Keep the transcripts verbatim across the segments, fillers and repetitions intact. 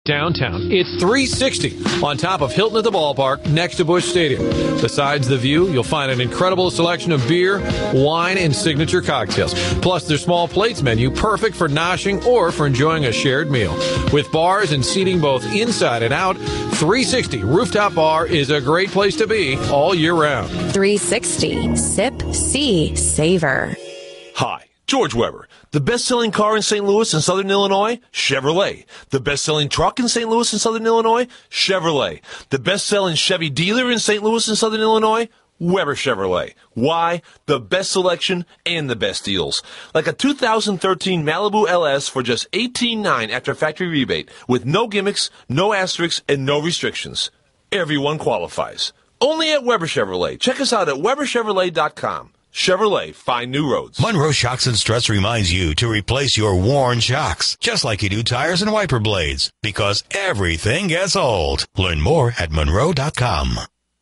downtown. It's three sixty on top of Hilton at the ballpark next to Busch Stadium. Besides the view, you'll find an incredible selection of beer, wine, and signature cocktails. Plus, their small plates menu, perfect for noshing or for enjoying a shared meal. With bars and seating both inside and out, three sixty Rooftop Bar is a great place to be all year round. three sixty. Sip, see, savor. Hi, George Weber. The best-selling car in Saint Louis and Southern Illinois? Chevrolet. The best-selling truck in Saint Louis and Southern Illinois? Chevrolet. The best-selling Chevy dealer in Saint Louis and Southern Illinois? Weber Chevrolet. Why? The best selection and the best deals. Like a two thousand thirteen Malibu L S for just eighteen thousand nine hundred dollars after factory rebate, with no gimmicks, no asterisks, and no restrictions. Everyone qualifies. Only at Weber Chevrolet. Check us out at Weber Chevrolet dot com. Chevrolet, find new roads. Monroe Shocks and Struts reminds you to replace your worn shocks, just like you do tires and wiper blades, because everything gets old. Learn more at Monroe dot com.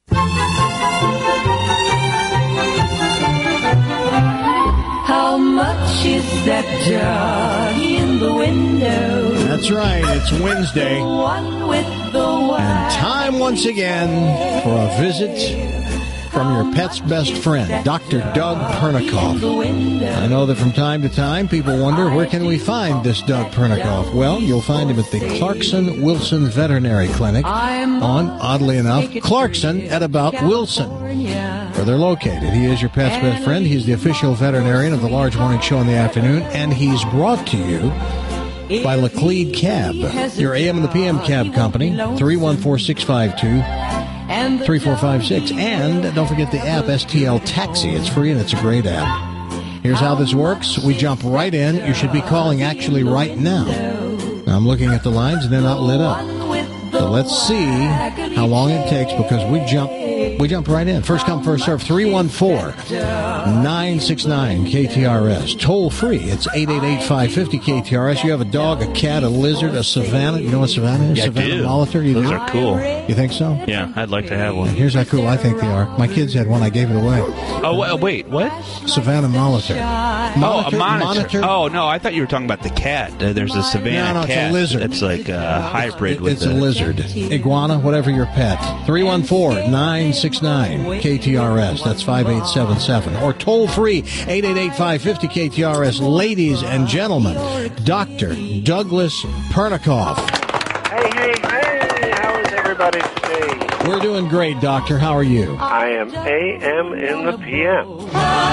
How much is that dog in the window? That's right, it's Wednesday. One with the and time once again for a visit from your pet's best friend, Doctor Doug Pernikoff. I know that from time to time people wonder, where can we find this Doug Pernikoff? Well, you'll find him at the Clarkson Wilson Veterinary Clinic on, oddly enough, Clarkson at about Wilson, where they're located. He is your pet's best friend. He's the official veterinarian of the Large Morning Show in the afternoon, and he's brought to you by Laclede Cab, your A M and the P M cab company, three one four, six five two, three four five six. And don't forget the app, S T L Taxi. It's free and it's a great app. Here's how this works. We jump right in. You should be calling actually right now. Now I'm looking at the lines and they're not lit up. So let's see how long it takes, because we jump we jump right in. First come, first serve. three one four, nine six nine, K T R S. Toll free. It's eight eight eight, five five zero, K T R S. You have a dog, a cat, a lizard, a Savannah. You know what Savannah is? Yeah, Savannah I do. Molitor. You Those do? are cool. You think so? Yeah, I'd like to have one. And here's how cool I think they are. My kids had one. I gave it away. Oh, wa- wait, what? Savannah Molitor. Oh, a monitor. Oh, no, I thought you were talking about the cat. Uh, there's a Savannah No, no, it's a cat. lizard. It's like a hybrid with It's a lizard. Iguana, whatever your pet. three one four, nine six nine, K T R S. That's five eight seven seven. Or toll free, eight eight eight, five five zero, K T R S. Ladies and gentlemen, Doctor Douglas Pernikoff. Hey, hey, hey, how is everybody today? We're doing great, Doctor. How are you? I am A M in the P M.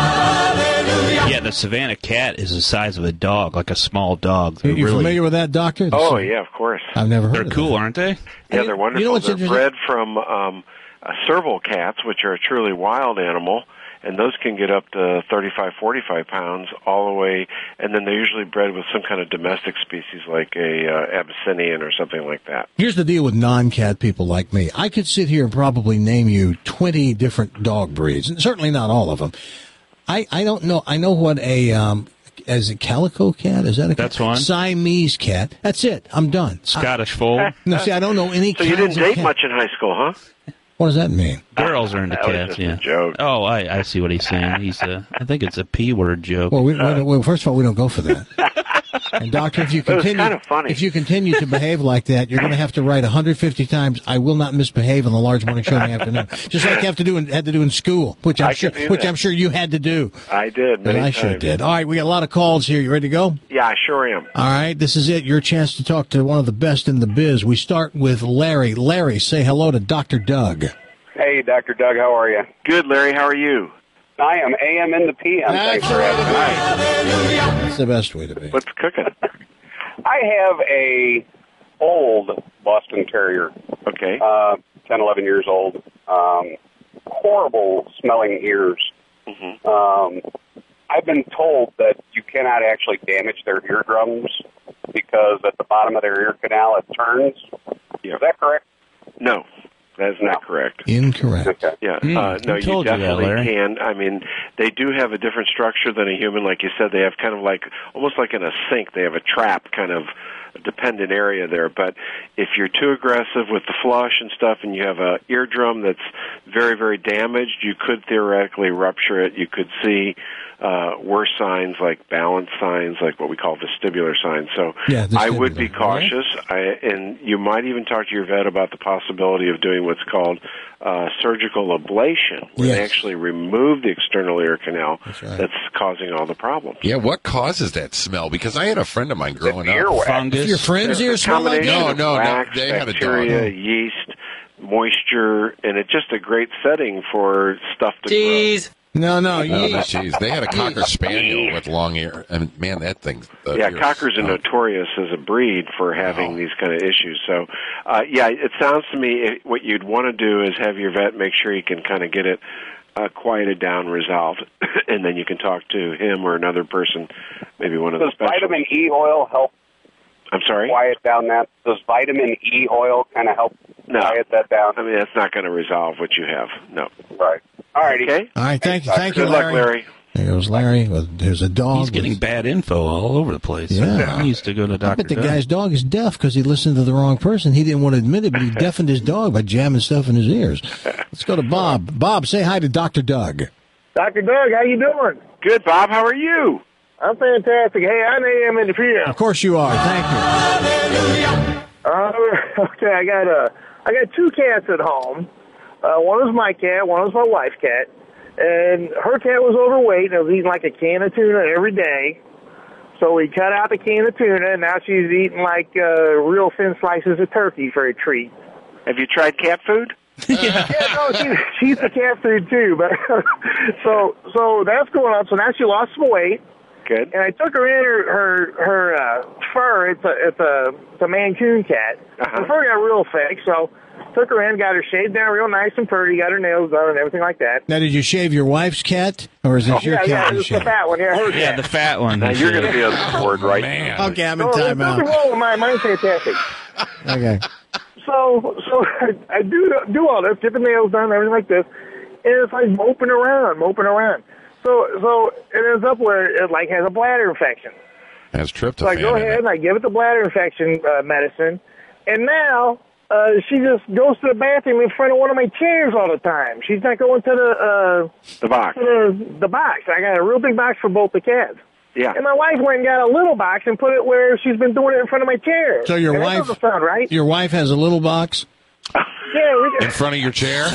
Yeah, the Savannah cat is the size of a dog, like a small dog. They're You really, familiar with that, Doctor? Oh, yeah, of course. I've never heard They're of cool, that. aren't they? Yeah, they're wonderful. You know what's they're interesting? bred from um, uh, serval cats, which are a truly wild animal, and those can get up to thirty-five, forty-five pounds all the way, and then they're usually bred with some kind of domestic species like a uh, Abyssinian or something like that. Here's the deal with non-cat people like me. I could sit here and probably name you twenty different dog breeds, and certainly not all of them. I, I don't know. I know what a, um, as a calico cat, is that a That's cat? one. Siamese cat. That's it. I'm done. Scottish fold. I, no, see, I don't know any So you kinds didn't of date cat. much in high school, huh? What does that mean? Girls are into That was cats, just a yeah. joke. Oh, I, I see what he's saying. He's uh, I think it's a P word joke. Well, we, well, first of all, we don't go for that. And doctor, if you It was continue, kind of funny. if you continue to behave like that, you're going to have to write one hundred fifty times. I will not misbehave on the Large Morning Show in the afternoon, just like you have to do in, had to do in school, which I'm I sure, can do which that. I'm sure you had to do. I did. And Many I sure times. did. All right, we got a lot of calls here. You ready to go? Yeah, I sure am. All right, this is it. Your chance to talk to one of the best in the biz. We start with Larry. Larry, say hello to Doctor Doug. Hey, Doctor Doug, how are you? Good, Larry. How are you? I am A M in the P M. Thanks for having me. That's the best way to be. What's cooking? I have a old Boston Terrier, Okay. uh, ten, eleven years old. Um, horrible smelling ears. Mm-hmm. Um, I've been told that you cannot actually damage their eardrums because at the bottom of their ear canal it turns. Yeah. Is that correct? No, that is not correct. Incorrect. Okay. Yeah, Mm, uh, no, who you told you that, definitely Larry? can. I mean, they do have a different structure than a human. Like you said, they have kind of like, almost like in a sink, they have a trap kind of dependent area there. But if you're too aggressive with the flush and stuff, and you have a eardrum that's very, very damaged, you could theoretically rupture it. You could see uh, worse signs like balance signs, like what we call vestibular signs. So yeah, I would be cautious, I, and you might even talk to your vet about the possibility of doing what's called uh, surgical ablation, where Yes. they actually remove the external ear canal That's right. that's causing all the problems. Yeah, what causes that smell? Because I had a friend of mine growing up. Fungus. Your friends here It's a smell like combination No, of no, no, wax, they had a dog. bacteria, yeast, moisture, and it's just a great setting for stuff to Jeez. No, no. Oh, You, jeez, they had a cocker spaniel with long ear, and man, that thing. grow. Yeah, cockers are oh. notorious as a breed for having Wow. these kind of issues. So, uh, yeah, it sounds to me it, what you'd want to do is have your vet make sure you can kind of get it uh, quieted down, resolved, and then you can talk to him or another person, maybe one of the Does specialists. vitamin E oil help I'm sorry? quiet down that? Does vitamin E oil kind of help No. quiet that down? I mean, that's not going to resolve what you have. No. Right. All righty. Okay? all right, thank you, thank you, Good luck, Larry. Larry. There goes Larry. Well, there's a dog. He's getting with- bad info all over the place. Yeah. He needs to go to I Doctor bet the Doug. guy's dog is deaf because he listened to the wrong person. He didn't want to admit it, but he deafened his dog by jamming stuff in his ears. Let's go to Bob. Bob, say hi to Doctor Doug. Doctor Doug, how you doing? Good, Bob. How are you? I'm fantastic. Hey, I'm A M in the field. Of course you are. Thank you. Uh, okay, I got uh, I got two cats at home. Uh, one was my cat, one was my wife's cat. And her cat was overweight and was eating like a can of tuna every day. So we cut out the can of tuna, and now she's eating like uh, real thin slices of turkey for a treat. Have you tried cat food? Yeah, no, she, she eats the cat food too. But so so that's going on. So now she lost some weight. Good. And I took her in her her, her uh, fur. It's a it's a it's a Mancoon cat. Uh-huh. Her fur got real thick, so took her in, got her shaved down real nice and pretty, got her nails done and everything like that. Now, did you shave your wife's cat, or is this Oh, your yeah, cat? yeah, you it's the shaved? fat one. Yeah, her Yeah, cat. the fat one. Now you're going to be on the board, right? Man. Okay, I'm in No, there's nothing timeout. wrong with mine. Mine's fantastic. Okay. So so I, I do do all this, get the nails done, everything like this, and it's like moping around, moping around. So so it ends up where it like has a bladder infection. Has tryptophan. So I go in ahead it. and I give it the bladder infection uh, medicine, and now uh, she just goes to the bathroom in front of one of my chairs all the time. She's not going to the uh, The box. to the the box. I got a real big box for both the cats. Yeah. And my wife went and got a little box and put it where she's been doing it in front of my chair. So your And that wife, doesn't sound right. your wife has a little box. Yeah, we In front of your chair?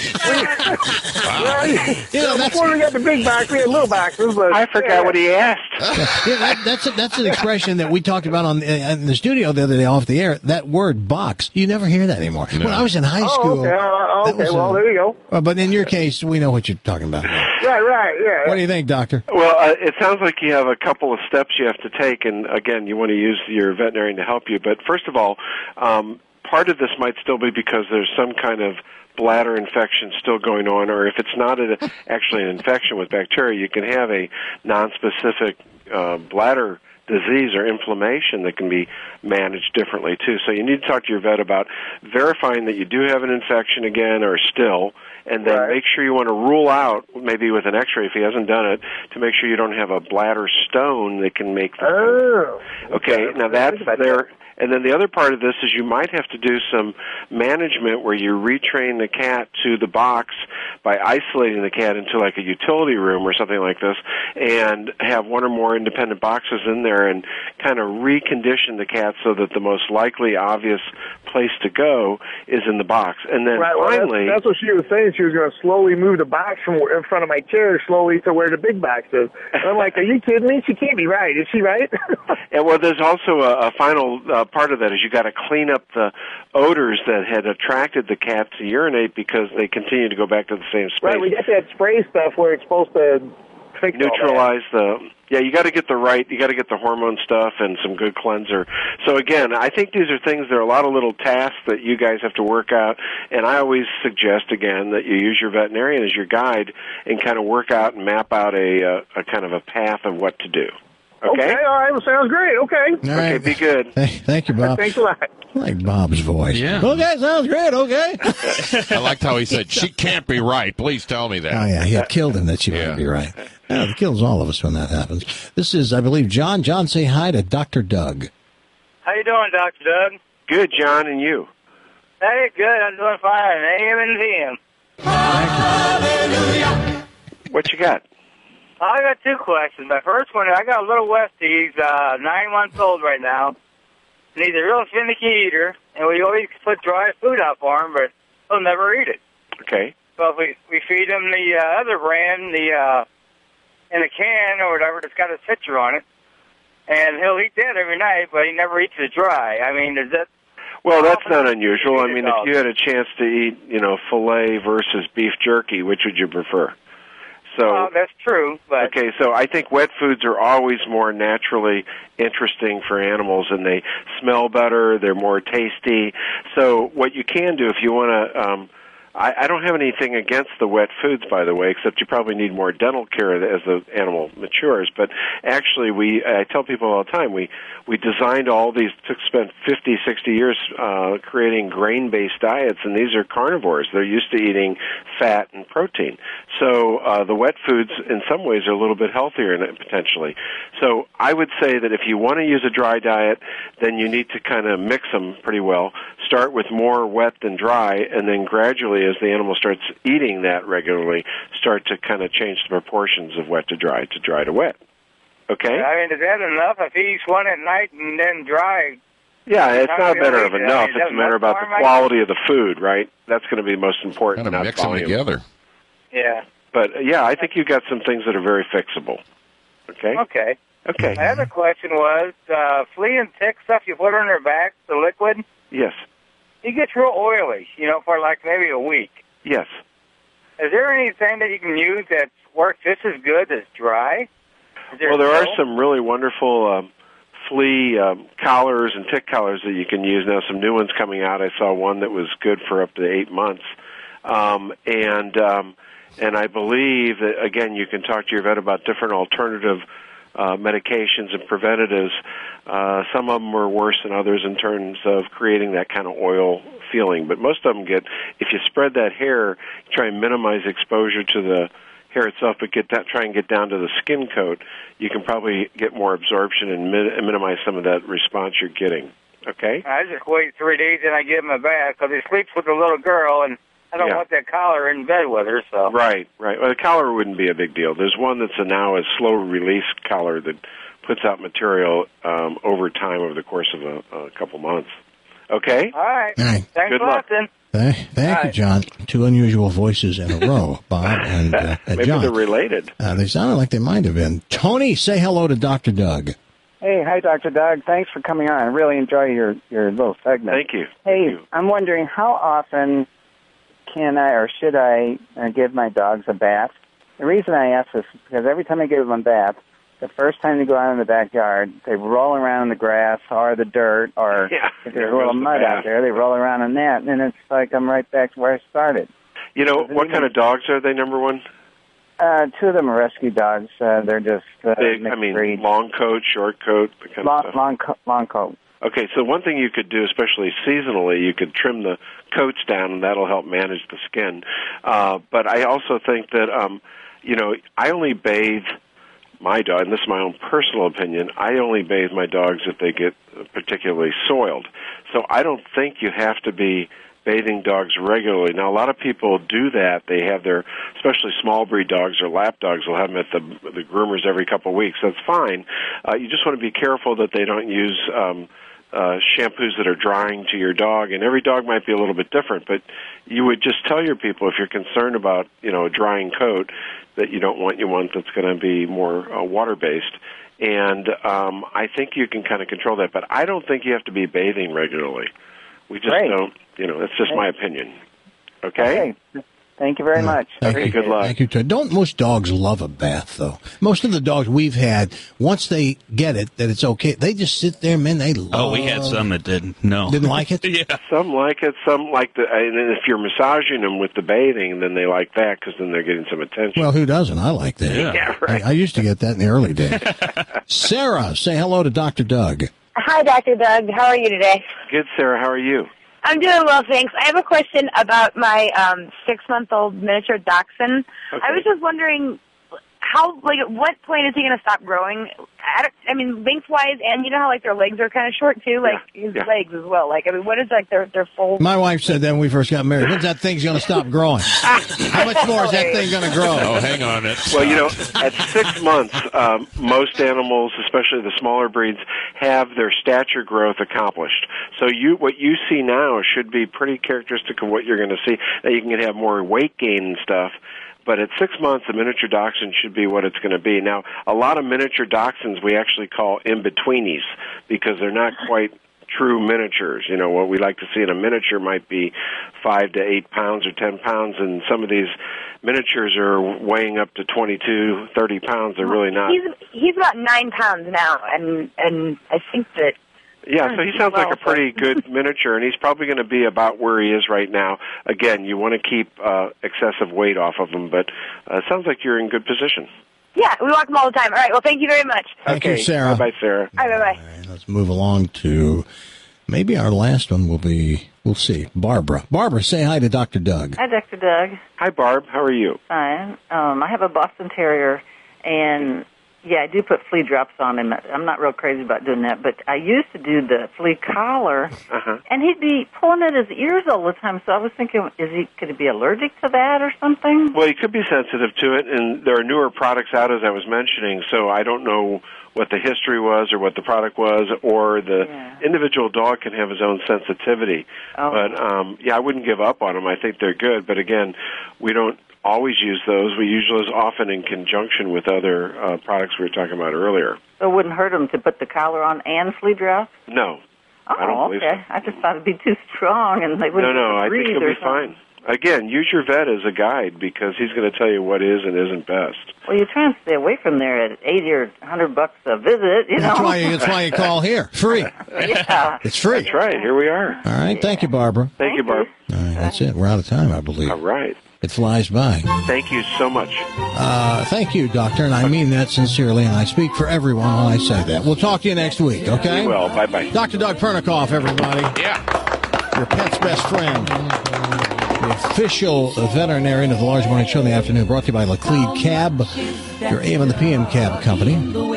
Well, You know, that's, before we got the big box, we had little boxes. But I forgot what he asked. yeah, that, that's a, that's an expression that we talked about on in the studio the other day off the air. That word "box," you never hear that anymore. When I was in high Oh, school, okay. Oh, that okay. was Well, a- there you go. uh, but in your case, we know what you're talking about. Right, right. Yeah. What do you think, Doctor? Well, uh, it sounds like you have a couple of steps you have to take, and again, you want to use your veterinarian to help you. But first of all, um, part of this might still be because there's some kind of bladder infection still going on, or if it's not a, actually an infection with bacteria, you can have a nonspecific uh, bladder disease or inflammation that can be managed differently too. So you need to talk to your vet about verifying that you do have an infection again or still, and then Right. make sure you want to rule out, maybe with an x-ray if he hasn't done it, to make sure you don't have a bladder stone that can make the Oh. Okay, now that's there. And then the other part of this is you might have to do some management where you retrain the cat to the box by isolating the cat into like a utility room or something like this, and have one or more independent boxes in there and kind of recondition the cat so that the most likely obvious place to go is in the box. And then Right, well, finally... that's, that's what she was saying. She was going to slowly move the box from in front of my chair slowly to where the big box is. And I'm like, are you kidding me? She can't be right. Is she right? And well, there's also a, a final uh, part of that is you got to clean up the odors that had attracted the cat to urinate because they continue to go back to the same space. Right, we got that spray stuff where it's supposed to fix all that. Neutralize the. Yeah, you got to get the right. You got to get the hormone stuff and some good cleanser. So again, I think these are things. There are a lot of little tasks that you guys have to work out. And I always suggest again that you use your veterinarian as your guide and kind of work out and map out a, a, a kind of a path of what to do. Okay. Okay, all right, well, sounds great. Okay. All Okay, right. be good. Thank, thank you, Bob. Thanks a lot. I like Bob's voice. Yeah. Okay, sounds great. Okay. I liked how he said, she can't be right. Please tell me that. Oh, yeah, he had killed him that she Yeah. might be right. Yeah, it kills all of us when that happens. This is, I believe, John. John, say hi to Doctor Doug. How you doing, Doctor Doug? Good, John, and you? Hey, good. I'm doing fine. A M and P M. What you got? I got two questions. My first one, I got a little Westie. He's uh, nine months old right now. And he's a real finicky eater, and we always put dry food out for him, but he'll never eat it. Okay. So if we, we feed him the uh, other brand, the uh, in a can or whatever that's got his picture on it, and he'll eat that every night, but he never eats it dry. I mean, is that... Well, that's not unusual. I mean, if you had a chance to eat, you know, filet versus beef jerky, which would you prefer? So, well, that's true, but... Okay, so I think wet foods are always more naturally interesting for animals, and they smell better, they're more tasty. So what you can do if you want to... Um, I, I don't have anything against the wet foods, by the way, except you probably need more dental care as the animal matures. But actually, we I tell people all the time, we, we designed all these, took spent fifty, sixty years uh, creating grain-based diets, and these are carnivores. They're used to eating fat and protein. So uh, the wet foods, in some ways, are a little bit healthier in it, potentially. So I would say that if you want to use a dry diet, then you need to kind of mix them pretty well. Start with more wet than dry, and then gradually, as the animal starts eating that regularly, start to kind of change the proportions of wet to dry to dry to wet. Okay? I mean, is that enough? If he eats one at night and then dry... Yeah, it's not a matter of enough. I mean, it's a matter about the quality of the food, right? That's going to be most important, Kind of not mix volume. them together. Yeah. But, uh, yeah, I think you've got some things that are very fixable. Okay? Okay. Okay. My other question was, uh, flea and tick stuff you put on their back, the liquid, Yes. it gets real oily, you know, for like maybe a week. Yes. Is there anything that you can use that works just as good as dry? Is Well, there are no? some really wonderful um, flea um, collars and tick collars that you can use now. Some new ones coming out. I saw one that was good for up to eight months, um, and um, and I believe that again you can talk to your vet about different alternative uh, medications and preventatives. Uh, some of them are worse than others in terms of creating that kind of oil feeling, but most of them get. If you spread that hair, try and minimize exposure to the hair itself, but get that, try and get down to the skin coat, you can probably get more absorption and min- minimize some of that response you're getting. Okay? I just wait three days and I give him a bath because he sleeps with a little girl and I don't Yeah. want that collar in bed with her. So Right, right. Well, the collar wouldn't be a big deal. There's one that's a now a slow release collar that puts out material um, over time over the course of a, a couple months. Okay? All right. All right. Thanks Good a lot, luck. then. Thank, thank you, John. Two unusual voices in a row, Bob and, uh, and Maybe John. they're related. Uh, they sounded like they might have been. Tony, say hello to Doctor Doug. Hey, hi, Doctor Doug. Thanks for coming on. I really enjoy your, your little segment. Thank you. Hey, Thank you. I'm wondering how often can I or should I uh, give my dogs a bath? The reason I ask this is because every time I give them a bath, the first time they go out in the backyard, they roll around in the grass or the dirt, or Yeah, if there there's a little goes the mud bath. out there, they roll around in that, and it's like I'm right back to where I started. You know, what kind of dogs are they, number one? Uh, two of them are rescue dogs. Uh, they're just uh, Big, mixed I mean, breed. long coat, short coat, the kind long, of stuff. long, co- long coat. Okay, so one thing you could do, especially seasonally, you could trim the coats down, and that'll help manage the skin. Uh, but I also think that, um, you know, I only bathe my dog, and this is my own personal opinion, I only bathe my dogs if they get particularly soiled. So I don't think you have to be bathing dogs regularly. Now, a lot of people do that. They have their, especially small breed dogs or lap dogs, will have them at the the groomers every couple of weeks. That's fine. Uh, you just want to be careful that they don't use um, uh, shampoos that are drying to your dog. And every dog might be a little bit different, but you would just tell your people if you're concerned about, you know, a drying coat, that you don't want you one that's going to be more uh, water-based. And um, I think you can kind of control that, but I don't think you have to be bathing regularly. We just Great. don't, you know, that's just my opinion. Okay? Okay. Thank you very much. Thank Okay, you. good luck. Thank you, Tony. Don't most dogs love a bath, though? Most of the dogs we've had, once they get it, that it's okay, they just sit there, man, they love Oh, we had some that didn't. No. Didn't like it? Yeah. Some like it, some like the, and then if you're massaging them with the bathing, then they like that because then they're getting some attention. Well, who doesn't? I like that. Yeah. Yeah, right. I, I used to get that in the early days. Sarah, say hello to Doctor Doug. Hi, Doctor Doug. How are you today? Good, Sarah. How are you? I'm doing well, thanks. I have a question about my um, six-month-old miniature dachshund. Okay. I was just wondering, how, like, at what point is he going to stop growing? I, don't, I mean, lengthwise, and you know how, like, their legs are kind of short, too? Like, yeah, his yeah. legs as well. Like, I mean, what is, like, their, their full... My wife said that when we first got married. When's that thing's going to stop growing? How much more is that thing going to grow? Oh, hang on. It. Well, you know, at six months, um, most animals, especially the smaller breeds, have their stature growth accomplished. So you, what you see now should be pretty characteristic of what you're going to see. Now, you can have more weight gain and stuff, but at six months, the miniature dachshund should be what it's going to be. Now, a lot of miniature dachshunds we actually call in-betweenies because they're not quite true miniatures. You know, what we like to see in a miniature might be five to eight pounds or ten pounds, and some of these miniatures are weighing up to twenty-two, thirty pounds. They're really not. He's, he's about nine pounds now, and, and I think that... Yeah, so he sounds like a pretty good miniature, and he's probably going to be about where he is right now. Again, you want to keep uh, excessive weight off of him, but uh, it sounds like you're in good position. Yeah, we walk them all the time. All right, well, thank you very much. Thank okay. you, Sarah. Bye-bye, Sarah. All right, bye-bye. All right, let's move along to maybe our last one will be, we'll see, Barbara. Barbara, say hi to Doctor Doug. Hi, Doctor Doug. Hi, Barb. How are you? Fine. Um, I have a Boston Terrier, and... yeah, I do put flea drops on him. I'm not real crazy about doing that, but I used to do the flea collar, uh-huh. and he'd be pulling at his ears all the time. So I was thinking, is he could he be allergic to that or something? Well, he could be sensitive to it, and there are newer products out, as I was mentioning, so I don't know what the history was or what the product was, or the yeah. individual dog can have his own sensitivity. Oh. But, um, yeah, I wouldn't give up on them. I think they're good, but again, we don't always use those. We use those often in conjunction with other uh, products we were talking about earlier. So it wouldn't hurt him to put the collar on and flea drops? No. Oh, I don't believe okay. so. I just thought it'd be too strong and they wouldn't No, no, I think breathe he'll or be something. fine. Again, use your vet as a guide because he's going to tell you what is and isn't best. Well, you're trying to stay away from there at eighty or a hundred bucks a visit, you know. That's why, that's why you call here. Free. Yeah. It's free. That's right. Here we are. All right. Thank you, Barbara. Thank, Thank you, Barb. All right. That's it. We're out of time, I believe. All right. It flies by. Thank you so much. Uh, thank you, Doctor, and I mean that sincerely, and I speak for everyone when I say that. We'll talk to you next week, okay? We will. Bye-bye. Doctor Doug Pernikoff, everybody. Yeah. Your pet's best friend. The official veterinarian of the Large Morning Show in the afternoon, brought to you by Laclede Cab, your A M and the P M cab company.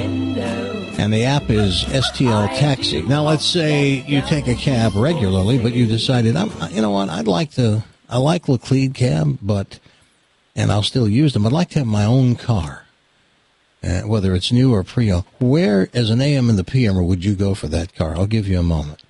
And the app is S T L Taxi. Now, let's say you take a cab regularly, but you decided, I'm, you know what, I'd like to... I like Laclede Cab, but, and I'll still use them, I'd like to have my own car, uh, whether it's new or pre-owned. Where, as an A M and the P M, would you go for that car? I'll give you a moment.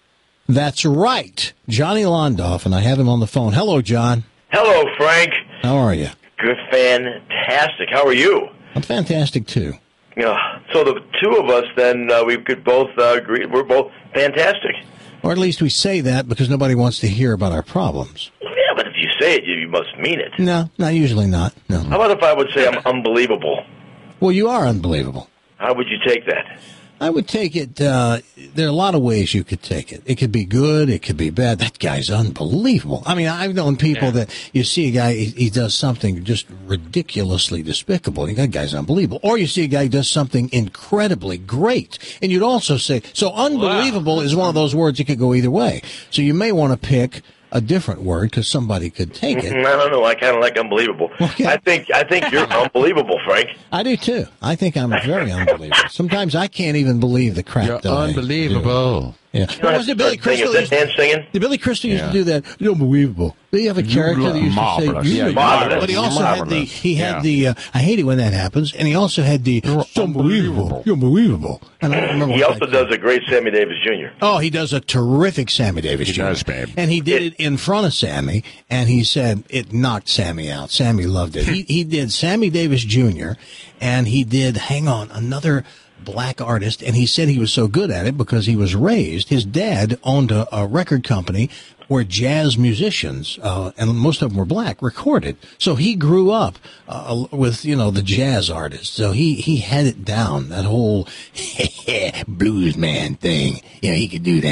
That's right. Johnny Londoff, and I have him on the phone. Hello, John. Hello, Frank. How are you? Good, fantastic. How are you? I'm fantastic, too. Yeah. So the two of us, then, uh, we could both uh, agree. We're both fantastic. Or at least we say that because nobody wants to hear about our problems. Yeah, but if you say it, you, you must mean it. No, not usually not. No. How about if I would say I'm unbelievable? Well, you are unbelievable. How would you take that? I would take it, uh, there are a lot of ways you could take it. It could be good, it could be bad. That guy's unbelievable. I mean, I've known people yeah. that you see a guy, he, he does something just ridiculously despicable, and that guy's unbelievable. Or you see a guy who does something incredibly great, and you'd also say, so unbelievable wow. is one of those words that could go either way. So you may want to pick a different word because somebody could take it. I don't know. I kind of like unbelievable. Okay. I think I think you're unbelievable, Frank. I do too. I think I'm very unbelievable. Sometimes I can't even believe the crap. You're that unbelievable. I do. Yeah. What was it, Billy Crystal? Is that Dan singing? The Billy Crystal used yeah. to do that. You're unbelievable. Did he have a character that used marvelous. to say, yeah, marvelous. But he also marvelous. had the, he had yeah. the, uh, I hate it when that happens, and he also had the, You're unbelievable. You're unbelievable. And I don't remember he what also does a great Sammy Davis Junior Oh, he does a terrific Sammy Davis he Junior Does, babe. And he did it, it in front of Sammy, and he said it knocked Sammy out. Sammy loved it. he, he did Sammy Davis Junior, and he did, hang on, another black artist, and he said he was so good at it because he was raised, his dad owned a, a record company where jazz musicians, uh, and most of them were black, recorded. So he grew up uh, with, you know, the jazz artists. So he, he had it down, that whole blues man thing. You know, he could do that.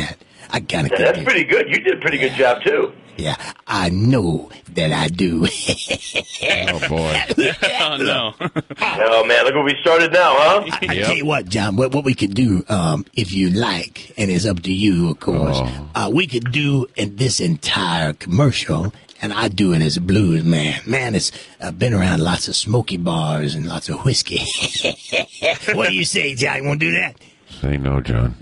I gotta Yeah, that's pretty good. You did a pretty good job, too. Yeah, I know that I do. Oh, boy. Oh, no. Oh, man, look what we started now, huh? I, I tell you what, John, what, what we could do, um, if you like, and it's up to you, of course, Oh. uh, we could do in this entire commercial, and I do it as a blues man. Man, it's uh, been around lots of smoky bars and lots of whiskey. What do you say, John? You want to do that? Say no, John.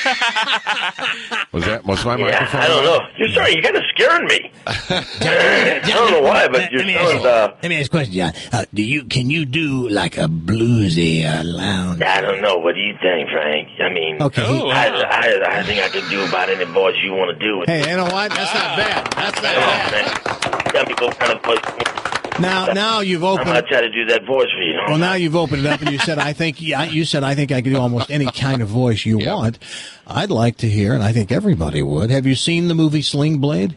Was that was my Yeah, microphone? I don't know. You're sorry, you're kind of scaring me. I don't know why, but you're Let me ask sounding, you, uh, let me ask you a question, John. Uh, do you can you do like a bluesy uh, lounge? I don't know. What do you think, Frank? I mean, Okay. Oh, I, I, I think I can do about any voice you want to do. Hey, you know what? That's not bad. That's not bad. Tell me what kind of voice. Now, now you've I'm opened. gonna try to do that voice for you. Well, now you've opened it up, and you said, "I think." Yeah, you said, "I think I can do almost any kind of voice you want." I'd like to hear, and I think everybody would. Have you seen the movie Sling Blade?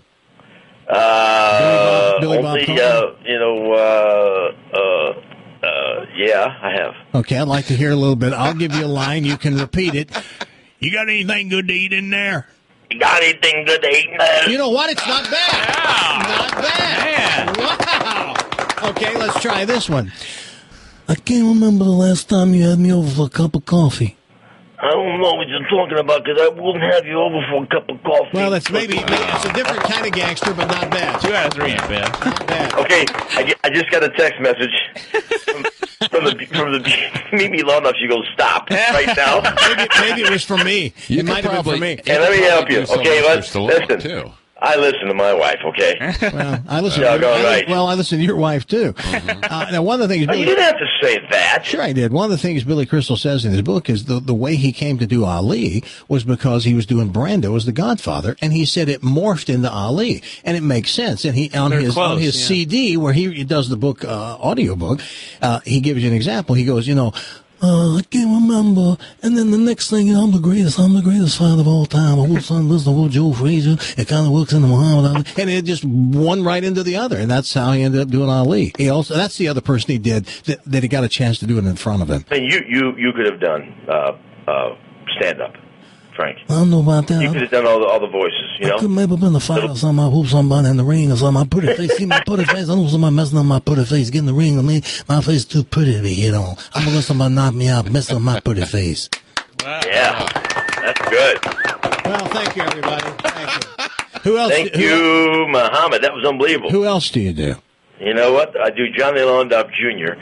Uh, Billy Bob only, Thornton? uh, you know, uh, uh, uh, yeah, I have. Okay, I'd like to hear a little bit. I'll give you a line. You can repeat it. You got anything good to eat in there? You got anything good to eat in there? You know what? It's not bad. Not bad. Wow. Okay, let's try this one. I can't remember the last time you had me over for a cup of coffee. I don't know what you're talking about because I wouldn't have you over for a cup of coffee. Well, that's maybe, maybe it's a different kind of gangster, but not bad. Two out of three ain't bad. Not bad. Okay, I, ge- I just got a text message from, from the from the meet me long enough. She goes, "Stop right now." maybe, maybe it was for me. You it could might have been probably- for me. And let me help you. do some Okay, with let's Mr. listen. Stallone, too. I listen to my wife. Okay. Well, I listen. Yeah, to, go I, right. Well, I listen to your wife too. Uh, now, one of the things Oh, you Billy, didn't have to say that. sure I did. One of the things Billy Crystal says in his book is the the way he came to do Ali was because he was doing Brando as the Godfather, and he said it morphed into Ali, and it makes sense. And he on They're his close, on his yeah. C D where he does the book uh, audio book, uh, he gives you an example. He goes, you know. Uh, I can't remember. And then the next thing, you know, I'm the greatest. I'm the greatest fighter of all time. I will son listen to Joe Frazier. It kind of works into Muhammad Ali. And it just one right into the other. And that's how he ended up doing Ali. He also, that's the other person he did that, that he got a chance to do it in front of him. And you you you could have done uh, uh, stand up, Frank. I don't know about that. You could have done all the all the voices. You know. I could maybe been a fight or something. I hope somebody in the ring or something. My pretty face. See my pretty face. I know somebody messing up my pretty face. Get in the ring with me. My face is too pretty to be hit on. I'm gonna let somebody knock me out messing up my pretty face. Yeah, that's good. Well, thank you, everybody. Thank you. Who else? Thank who, you, Muhammad. That was unbelievable. Who else do you do? You know what? I do Johnny Londup Junior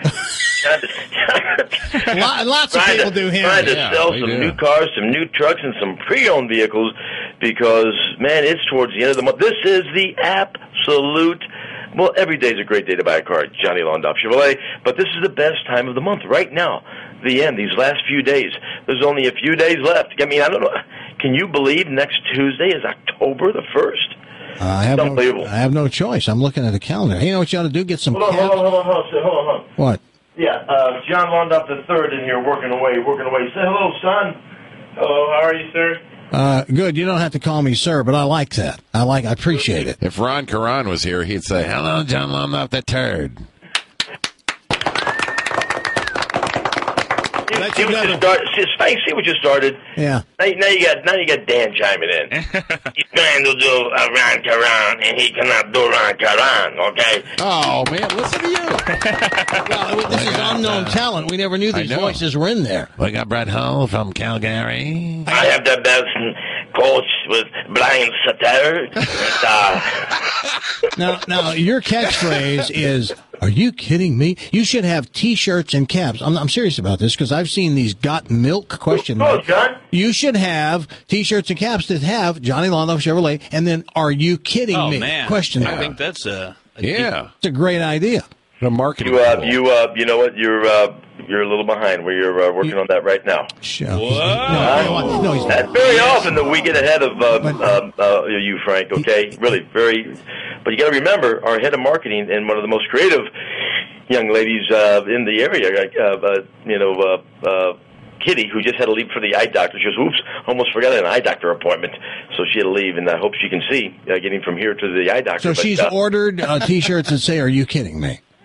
Lot, lots of Trying people to, do him. Trying to Yeah, sell they some do. new cars, some new trucks, and some pre-owned vehicles because, man, it's towards the end of the month. This is the absolute. Well, every day is a great day to buy a car, Johnny Londup Chevrolet, but this is the best time of the month right now. The end, these last few days. There's only a few days left. I mean, I don't know. Can you believe next Tuesday is October the first? Uh, I have no, Unbelievable. I have no choice. I'm looking at a calendar. You know what you ought to do? Get some Hold on, cap- hold on, hold on, hold on, hold on, hold on. What? Yeah, uh, John Londup the third in here working away, working away. Say hello, son. Hello, how are you, sir? Uh, good. You don't have to call me sir, but I like that. I like. I appreciate it. If Ron Karan was here, he'd say, "Hello, John Londup the turd." See, see, what you start, see, Spike, see what you started. Yeah. Now, now you got now you got Dan chiming in. He's trying to do uh, Ron Karan, and he cannot do Ron Karan. Okay. Oh man, listen to you. Well, this is unknown talent. We never knew I these know. voices were in there. We got Brett Hull from Calgary. I have the best coach with blind satire. uh, Now, now your catchphrase is, "Are you kidding me?" You should have T-shirts and caps. I'm, I'm serious about this because I've seen these "Got Milk?" question Oh, mark. John. You should have T-shirts and caps that have Johnny Londup Chevrolet, and then "Are you kidding Oh, me?" man. question I mark. think that's a. a Yeah, It's a great idea. the marketing. you uh, tool. you uh, you know what? You're uh, you're a little behind. Where you're uh, working on that right now. Sure. No, no, no, he's That's very often that we get ahead of uh, uh, uh, you, Frank. Okay, really, very. But you got to remember, our head of marketing and one of the most creative young ladies uh, in the area, uh, uh, you know, uh, uh, Kitty, who just had to leave for the eye doctor. She goes, "Oops, almost forgot an eye doctor appointment." So she had to leave, and I hope she can see uh, getting from here to the eye doctor. So But, she's uh, ordered uh, T-shirts that say, "Are you kidding me?" She's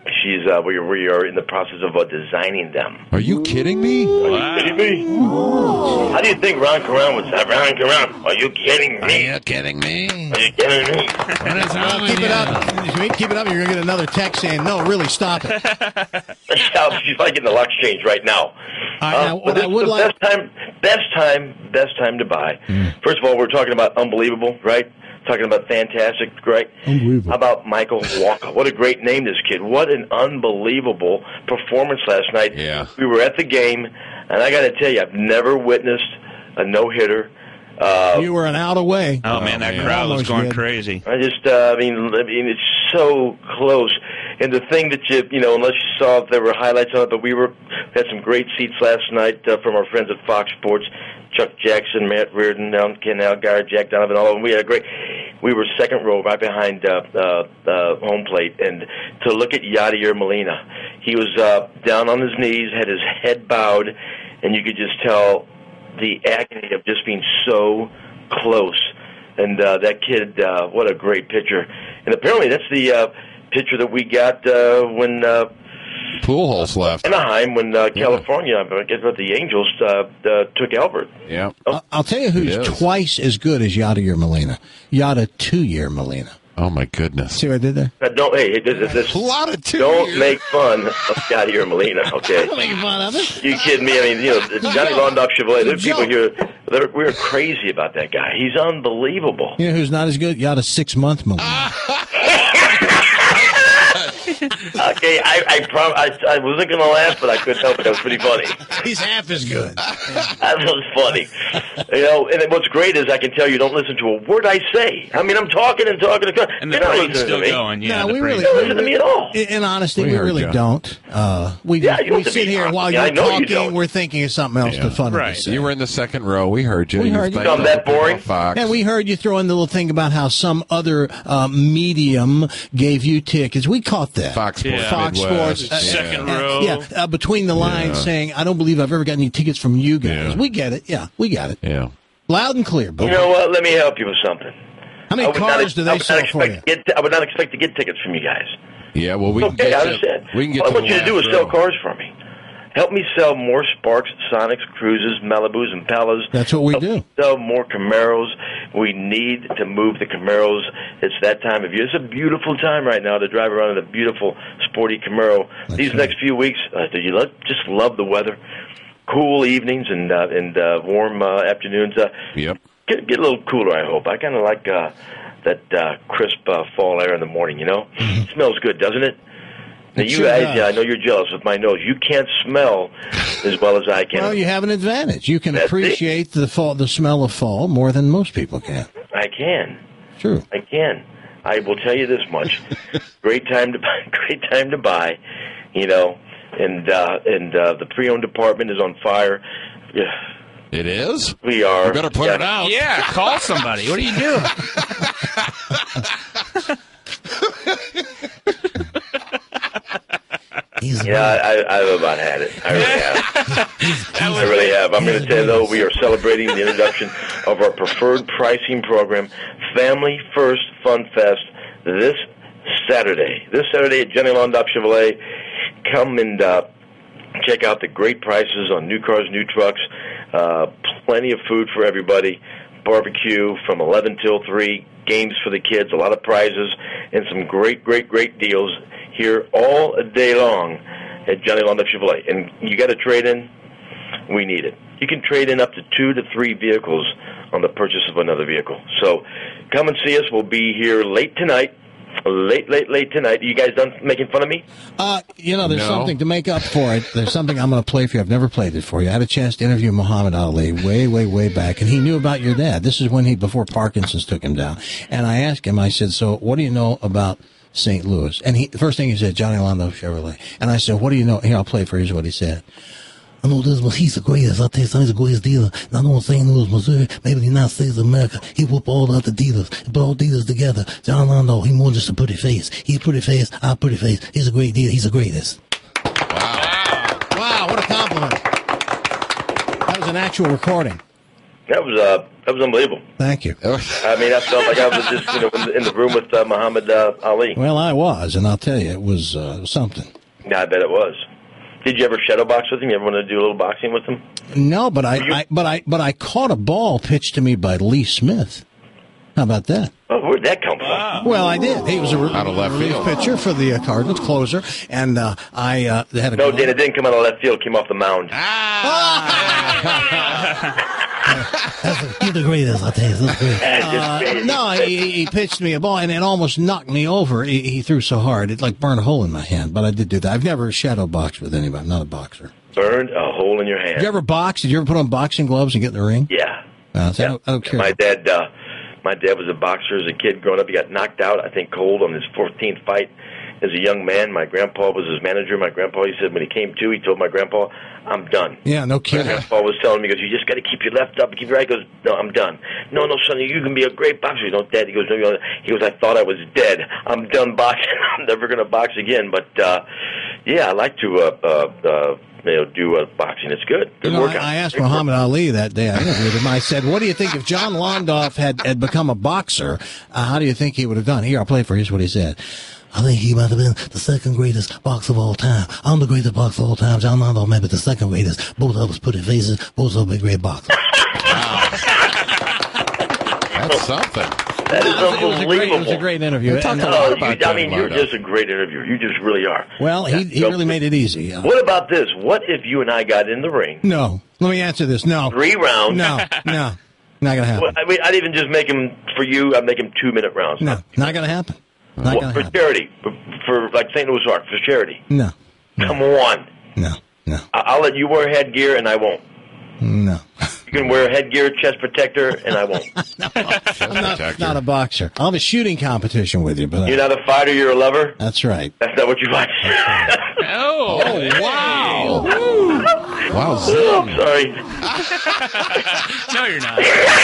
Uh, we, we are in the process of uh, designing them. Are you kidding me? Are you kidding me? How do you think Ron Caron would say? Ron Caron, are you kidding me? Are you kidding me? Are you kidding me? Well, keep it up. Keep it up. You're going to get another text saying, no, really, stop it. Yeah, she's like getting the lock change right now. All right, Uh, now, but what this I is would the like- best time, best time, best time to buy. First of all, we're talking about unbelievable, right? Talking about fantastic, right? Unbelievable. How about Michael Walker? What a great name, this kid. What an unbelievable performance last night. Yeah. We were at the game, and I got to tell you, I've never witnessed a no-hitter. Uh, You were an out away. Oh, man, that crowd was Almost going did. crazy. I just, uh, I mean, I mean, it's so close. And the thing that you, you know, unless you saw if there were highlights on it, but we were had some great seats last night uh, from our friends at Fox Sports, Chuck Jackson, Matt Reardon, Alan Ken Algar, Jack Donovan, all of them. We had a great. We were second row, right behind uh, uh, uh, home plate, and to look at Yadier Molina, he was uh, down on his knees, had his head bowed, and you could just tell the agony of just being so close. And uh, that kid, uh, what a great pitcher. And apparently that's the uh, pitcher that we got uh, when uh, Pujols left. Anaheim, when uh, California, I guess what the Angels uh, uh, took Albert. Yeah. I'll- I'll tell you who's It is. twice as good as Yadier Molina. Yada two-year Molina. Oh, my goodness. See what I did there? Uh, don't hey, this, this, this, A lot of two don't years. make fun of Yadier Molina, okay? I'm making fun of it. You kidding me? I mean, you know, Johnny Londoff Chevrolet. There's people here that are, we're crazy about that guy. He's unbelievable. You know who's not as good? Yada six-month Molina. Okay, I I, prom- I I wasn't going to laugh, but I couldn't help it. That was pretty funny. He's half as good. That was funny. You know, and what's great is I can tell you don't listen to a word I say. I mean, I'm talking and talking and talking. And the You're not brain's listening still to me. going. Yeah, no, the we brain's really, You don't we listen to me really- at all. in in honesty, We we, heard really you. don't. Uh, we Yeah, you don't we have to sit be here honest. while Yeah, you're I know you talking. don't. We're thinking of something else Yeah. to fun Right. to say. You were in the second row. We heard you. We You heard you. thanked I'm that the people boring? on Fox. And we heard you throw in the little thing about how some other uh, medium gave you tickets. We caught that. Fox Sports Yeah. Fox Midwest. Sports, uh, Second uh, row. Yeah, uh, between the lines Yeah. saying, I don't believe I've ever gotten any tickets from you guys. Yeah. We get it. Yeah, we got it. Yeah. Loud and clear. But You know what? Let me help you with something. how many I would not cars ex- do I they would sell not for you? expect to get, I would not expect to get tickets from you guys. Yeah, well, we can Okay, get I to, understand. we can get All I to want the you to do is last sell row. cars for me. Help me sell more Sparks, Sonics, Cruises, Malibus, and Palas. That's what we Help do. me sell more Camaros. We need to move the Camaros. It's that time of year. It's a beautiful time right now to drive around in a beautiful, sporty Camaro. These right. next few weeks, uh, do you lo- just love the weather? Cool evenings and uh, and uh, warm uh, afternoons. Uh, Yep. get, get a little cooler, I hope. I kind of like uh, that uh, crisp uh, fall air in the morning, you know? It smells good, doesn't it? Now, It you sure guys, does. yeah, I know you're jealous of my nose. You can't smell as well as I can. Well, you have an advantage. You can That's it. appreciate the fall, the smell of fall more than most people can. I can. True. I can. I will tell you this much: great time to buy. Great time to buy. You know, and uh, and uh, the pre-owned department is on fire. Yeah, It is? we are. You better put yeah. it out. Yeah, call somebody. What are you doing? Yeah, I, I've about had it. I really have. I really have. I'm going to tell you, though, we are celebrating the introduction of our preferred pricing program, Family First Fun Fest, this Saturday. This Saturday at Jenny Londoff Chevrolet. Come and uh, check out the great prices on new cars, new trucks, uh, plenty of food for everybody, barbecue from eleven till three, games for the kids, a lot of prizes, and some great, great, great deals here all day long at Johnny Londoff Chevrolet. And you got a trade-in? We need it. You can trade in up to two to three vehicles on the purchase of another vehicle. So come and see us. We'll be here late tonight. Late, late, late tonight. You guys done making fun of me? Uh, you know, there's No. something to make up for it. There's something I'm going to play for you. I've never played it for you. I had a chance to interview Muhammad Ali way, way, way back, and he knew about your dad. This is when he, before Parkinson's took him down. And I asked him, I said, so what do you know about Saint Louis? And he, the first thing he said, Johnny Londoff Chevrolet. And I said, what do you know? Here, I'll play for you. Here's what he said. I know this, but he's the greatest. I'll tell you something, he's the greatest dealer. Not only Saint Louis, Missouri, maybe the United States of America. He whoop all the other dealers. He put all dealers together. John Londo, he more just a pretty face. He's pretty face, I'm pretty face. He's a great dealer. He's the greatest. Wow, what a compliment. That was an actual recording. That was uh, that was unbelievable. Thank you. I mean, I felt like I was just you know in the, in the room with uh, Muhammad uh, Ali. Well, I was, and I'll tell you, it was uh, something. Yeah, I bet it was. Did you ever shadow box with him? You ever want to do a little boxing with him? No, but I, I but I but I caught a ball pitched to me by Lee Smith. How about that? Oh, where'd that come from? Well, I did. He was a re- Out of left relief field. pitcher for the uh, Cardinals, closer, and uh, I uh, had a No, Dan, it didn't come out of left field. It came off the mound. You're the greatest, I tell you. That's great. Uh, no, he, he pitched me a ball, and it almost knocked me over. He, he threw so hard, it like burned a hole in my hand. But I did do that. I've never shadow boxed with anybody. I'm not a boxer. Burned a hole in your hand. Did you ever box? Did you ever put on boxing gloves and get in the ring? Yeah. Uh, so yeah. I, don't, I don't care. My dad, uh, my dad was a boxer as a kid growing up. He got knocked out, I think, cold on his fourteenth fight as a young man. My grandpa was his manager. My grandpa, he said, when he came to, he told my grandpa, I'm done. Yeah, no My kidding. grandpa was telling me, he goes, you just got to keep your left up, keep your right. He goes, no, I'm done. No, no, son, you can be a great boxer. You know, Dad, he goes, no, you know, he goes, I thought I was dead. I'm done boxing. I'm never going to box again. But, uh, yeah, I like to, uh, uh, uh, you know, do uh, boxing. It's good. Good You know, workout. I, I asked Muhammad Ali that day. I interviewed him. I said, what do you think if John Londoff had, had become a boxer? Uh, how do you think he would have done? Here, I'll play for you. Here's what he said. I think he might have been the second greatest boxer of all time. I'm the greatest boxer of all time. John Londoff may be the second greatest. Both of us put in faces. Both of us be great boxers. That's something. That is It was a unbelievable. great, it was a great interview. We talked And, a lot Oh, about you, I that, mean, you're Mardo. just a great interviewer. You just really are. well, he, he Go- really made it easy. Uh, What about this? What if you and I got in the ring, no. Let me answer this. No. three rounds? No. No. Not going to happen. Well, I mean, I'd even just make them for you. I'd make them two-minute rounds. No. Not going to happen. Not Well, going to for happen. charity, for, for like Saint Louis Ark, for charity. No. Come on. No. No. I- I'll let you wear headgear, and I won't. No. You can wear headgear, chest protector, and I won't. I'm not, not a boxer. I'll have a shooting competition with you, but You're not a fighter. You're a lover. that's right. That's not what you like. Oh, wow. Wow, Oh, I'm sorry. no, you're not.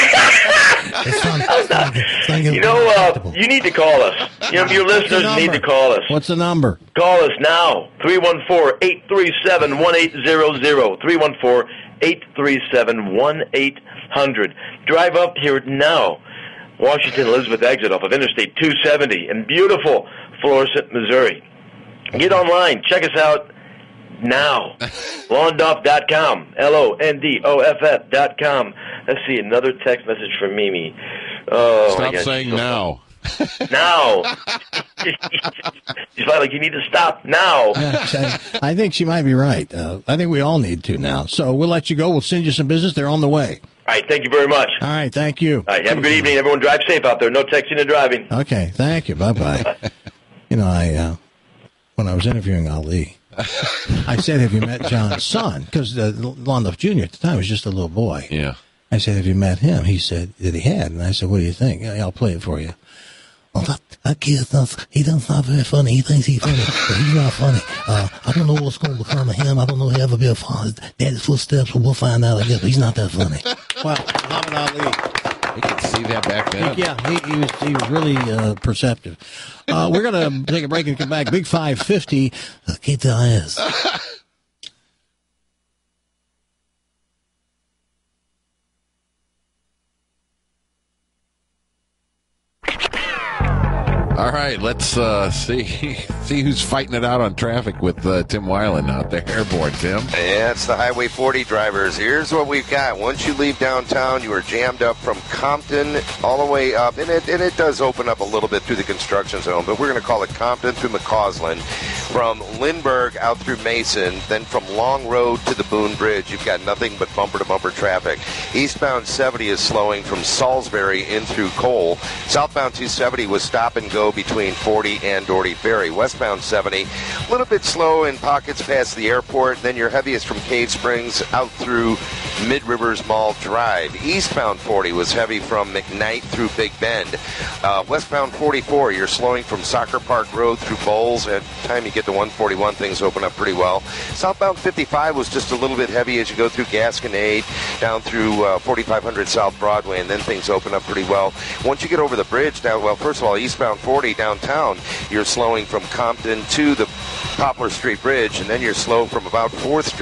You know, uh, you need to call us. You know, your What's the listeners need number? to call us. What's the number? Call us now, three one four, eight three seven, one eight zero zero, three one four, eight three seven, one eight hundred. Drive up here now. Washington Elizabeth exit off of Interstate two seventy in beautiful Florissant, Missouri. Get online. Check us out now. Londoff dot com. L O N D O F F dot com. Let's see, another text message from Mimi. Oh, my Stop God, saying she's so now. now. She's like, you need to stop now. Yeah, I I think she might be right. Uh, I think we all need to now. So we'll let you go. We'll send you some business. They're on the way. All right, thank you very much. All right, thank you. All right, have a good evening. Everyone drive safe out there. No texting and driving. Okay, thank you. Bye-bye. You know, I uh, when I was interviewing Ali, I said, have you met John's son? Because uh, Londoff Junior at the time was just a little boy. Yeah. I said, have you met him? He said that he had. And I said, what do you think? Yeah, I'll play it for you. Oh, that, that kid, does, he doesn't sound very funny. He thinks he's funny, but he's not funny. Uh, I don't know what's going to become of him. I don't know if he'll ever be a father. Daddy's footsteps, but we'll find out, I guess. But he's not that funny. Well, Muhammad Ali. You could see that back then. Yeah, he, he was he was really uh, perceptive. Uh, we're going to take a break and come back. Big five fifty. Uh, K T I S. All right, let's uh, see see who's fighting it out on traffic with uh, Tim Weiland out there. Airborne, Tim. Yeah, it's the Highway forty drivers. Here's what we've got. Once you leave downtown, you are jammed up from Compton all the way up, and it and it does open up a little bit through the construction zone, but we're going to call it Compton through McCausland, from Lindbergh out through Mason, then from Long Road to the Boone Bridge. You've got nothing but bumper-to-bumper traffic. Eastbound seventy is slowing from Salisbury in through Cole. Southbound two seventy was stop and go between forty and Doherty Ferry. Westbound seventy, a little bit slow in pockets past the airport. Then your heaviest from Cave Springs out through Mid-Rivers Mall Drive. Eastbound forty was heavy from McKnight through Big Bend. Uh, westbound forty-four, you're slowing from Soccer Park Road through Bowles. At the time you get to one forty-one, things open up pretty well. Southbound fifty-five was just a little bit heavy as you go through Gasconade, down through uh, forty-five hundred South Broadway, and then things open up pretty well. Once you get over the bridge, down, well, first of all, eastbound forty downtown, you're slowing from Compton to the Poplar Street Bridge, and then you're slow from about fourth Street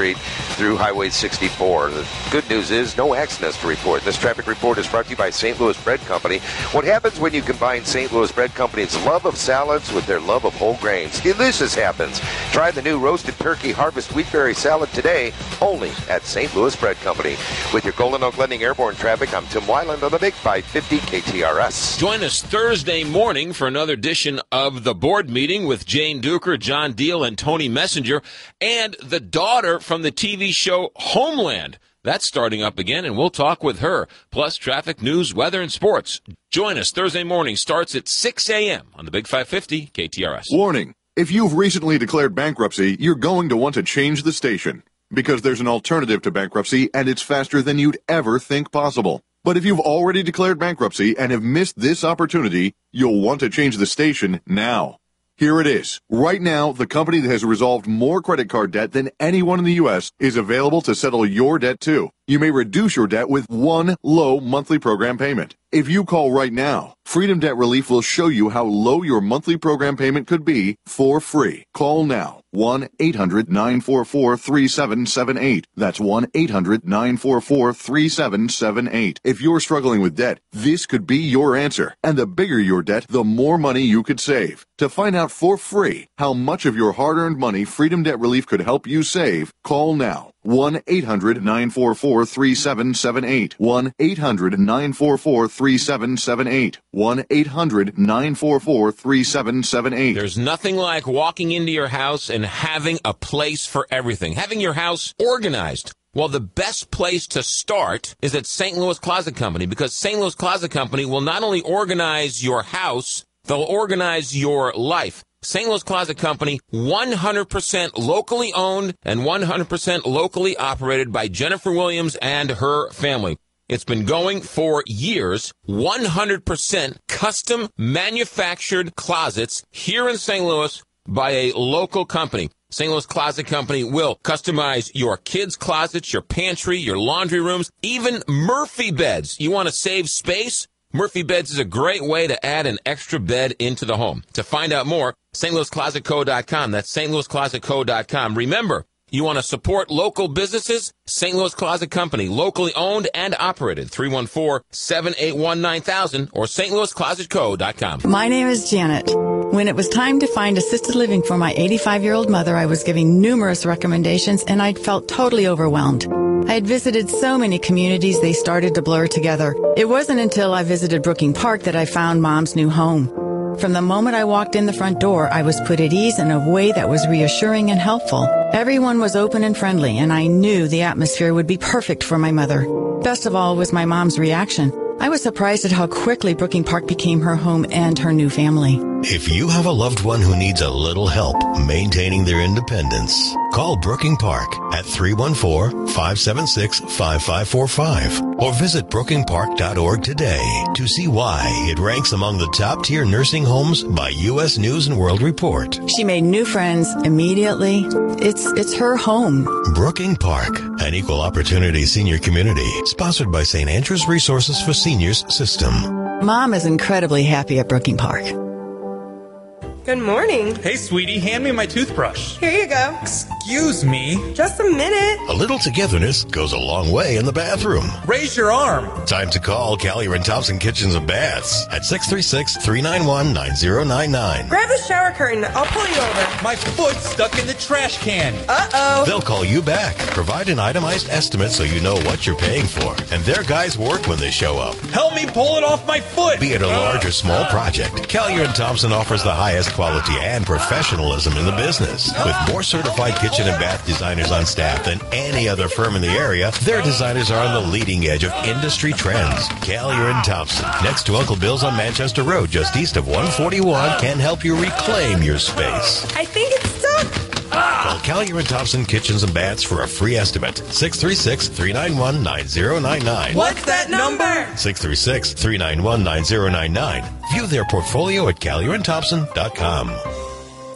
through Highway sixty-four. The good news is no accidents to report. This traffic report is brought to you by Saint Louis Bread Company. What happens when you combine Saint Louis Bread Company's love of salads with their love of whole grains? Delicious happens. Try the new roasted turkey harvest wheatberry salad today, only at Saint Louis Bread Company. With your Golden Oak Lending Airborne traffic, I'm Tim Weiland on the Big five fifty K T R S. Join us Thursday morning for another edition of the board meeting with Jane Duker, John Deal, and Tony Messenger, and the daughter from the T V show Homeland. That's starting up again, and we'll talk with her. Plus, traffic, news, weather, and sports. Join us Thursday morning. Starts at six a.m. on the Big five fifty K T R S. Warning. If you've recently declared bankruptcy, you're going to want to change the station, because there's an alternative to bankruptcy, and it's faster than you'd ever think possible. But if you've already declared bankruptcy and have missed this opportunity, you'll want to change the station now. Here it is. Right now, the company that has resolved more credit card debt than anyone in the U S is available to settle your debt too. You may reduce your debt with one low monthly program payment. If you call right now, Freedom Debt Relief will show you how low your monthly program payment could be for free. Call now. one eight hundred nine four four three seven seven eight. That's one eight hundred nine four four three seven seven eight. If you're struggling with debt, this could be your answer. And the bigger your debt, the more money you could save. To find out for free how much of your hard-earned money Freedom Debt Relief could help you save, call now. one eight hundred nine four four three seven seven eight. one eight hundred nine four four three seven seven eight. one eight hundred nine four four three seven seven eight. There's nothing like walking into your house and having a place for everything, having your house organized. Well, the best place to start is at Saint Louis Closet Company, because Saint Louis Closet Company will not only organize your house, they'll organize your life. Saint Louis Closet Company, one hundred percent locally owned and one hundred percent locally operated by Jennifer Williams and her family. It's been going for years. one hundred percent custom manufactured closets here in Saint Louis by a local company. Saint Louis Closet Company will customize your kids' closets, your pantry, your laundry rooms, even Murphy beds. You want to save space? Murphy Beds is a great way to add an extra bed into the home. To find out more, St Louis Closet Co dot com. That's St Louis Closet Co dot com. Remember, you want to support local businesses? Saint Louis Closet Company, locally owned and operated. three one four, seven eight one, nine thousand or St Louis Closet Co dot com. My name is Janet. When it was time to find assisted living for my eighty-five-year-old mother, I was giving numerous recommendations, and I felt totally overwhelmed. I had visited so many communities, they started to blur together. It wasn't until I visited Brooking Park that I found Mom's new home. From the moment I walked in the front door, I was put at ease in a way that was reassuring and helpful. Everyone was open and friendly, and I knew the atmosphere would be perfect for my mother. Best of all was my mom's reaction. I was surprised at how quickly Brooking Park became her home and her new family. If you have a loved one who needs a little help maintaining their independence, call Brooking Park at three one four, five seven six, five five four five or visit brooking park dot org today to see why it ranks among the top-tier nursing homes by U S News and World Report. She made new friends immediately. It's it's her home. Brooking Park, an equal opportunity senior community, sponsored by Saint Andrews Resources for Seniors System. Mom is incredibly happy at Brooking Park. Good morning. Hey, sweetie, hand me my toothbrush. Here you go. Excuse me. Just a minute. A little togetherness goes a long way in the bathroom. Raise your arm. Time to call Callier and Thompson Kitchens and Baths at six three six, three nine one, nine zero nine nine. Grab the shower curtain. I'll pull you over. My foot's stuck in the trash can. Uh-oh. They'll call you back. Provide an itemized estimate so you know what you're paying for. And their guys work when they show up. Help me pull it off my foot. Be it a large or small project, Callier and Thompson offers the highest quality and professionalism in the business. With more certified kitchen and bath designers on staff than any other firm in the area, their designers are on the leading edge of industry trends. Callier and Thompson, next to Uncle Bill's on Manchester Road, just east of one forty-one, can help you reclaim your space. I think it's stuck. Call Callier and Thompson Kitchens and Baths for a free estimate. six three six, three nine one, nine zero nine nine. What's that number? six three six, three nine one, nine zero nine nine. View their portfolio at callier and thompson dot com.